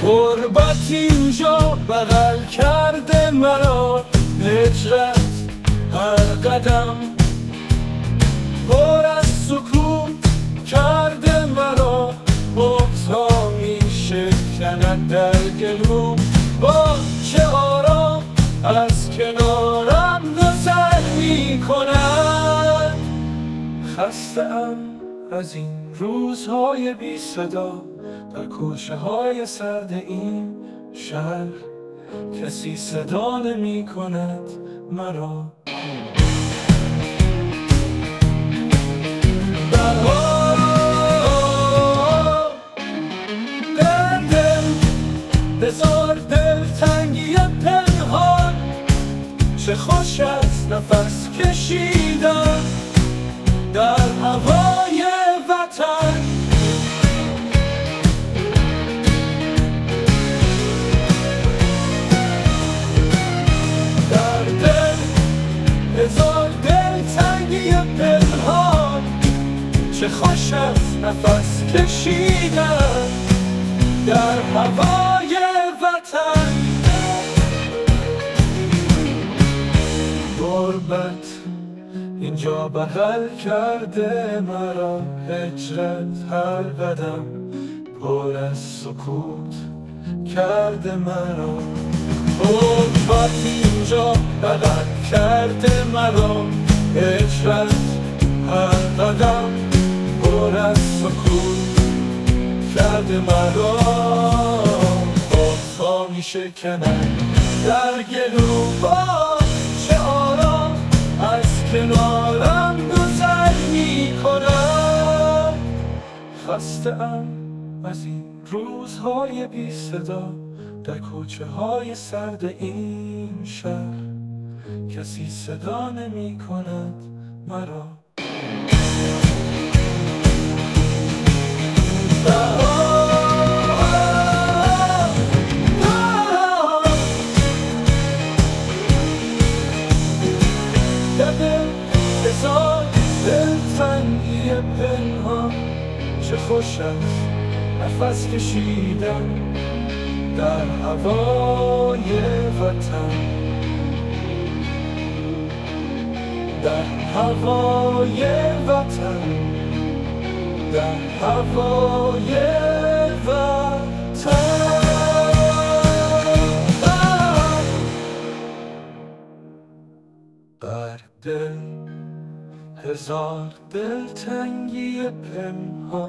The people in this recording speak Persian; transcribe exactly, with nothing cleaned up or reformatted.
غربت اینجا بغل کرده مرا، هجرت هر قدم پر از سکوت کرده مرا. بغض‌ها می شکند در گلو، با چه آرام از کنارم گذر می کند. خسته ام از این روزهای بی صدا در کوچه های سرد این شهر، کسی صدا نمی کند مرا. در دل بذار دلتنگی پنهان، چه خوش از نفس کشیدن در هوای وطن. در دل هزار دلتنگی پنهان، چه خوش از نفس کشیدن در هوای وطن. غربت اینجا بغل کرده مرا، هجرت هر قدم پر از سکوت کرده مرا. غربت اینجا بغل کرده مرا، هجرت هر قدم پر از سکوت کرده مرا. بغض‌ها می شکنند در گلو، با چه آرام از کنارم گذر می کنم. خسته ام از این روزهای بی صدا در کوچه های سرد این شهر، کسی صدا نمی کند مرا. در دل بذار دلتنگی پنهان، چه خوش است نفس کشیدن در هوای وطن. در هوای وطن، در هوای وطن. بر دل هزار دلتنگی پنهان،